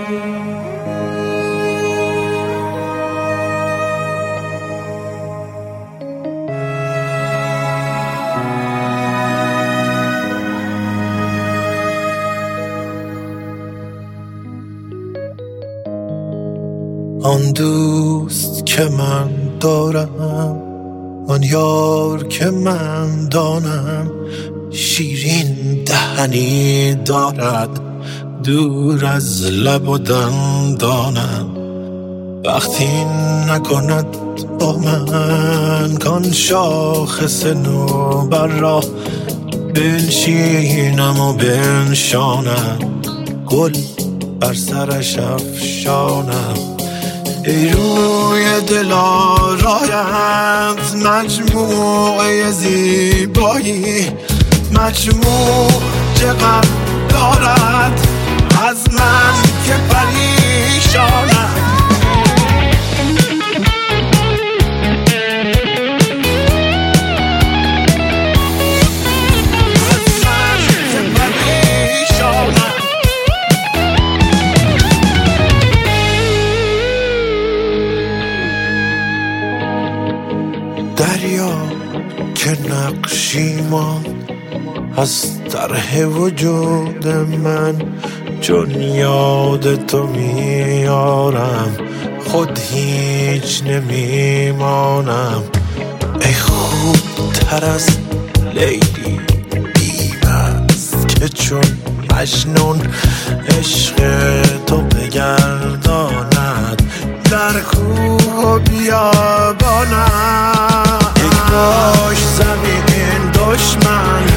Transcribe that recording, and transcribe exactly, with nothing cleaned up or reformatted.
آن دوست که من دارم، آن یار که من دانم، شیرین دهنی دارد دور از لب و دندانم. وقتی نکند با من کان شاخص نوبر را، بنشینم و بنشانم، گل بر سرش افشانم. ای روی دل آرایت مجموعه زیبایی، مجموع چقدر دارد از من که پریشانم. دریا که نقشی ماند از طرح وجود من، چون یاد تو میارم خود هیچ نمیمانم. ای خوب تر از لیلی بی‌مست که چون مجنون عشق تو بگرداند در کوه و بیابانم. یک باش زمین دشمن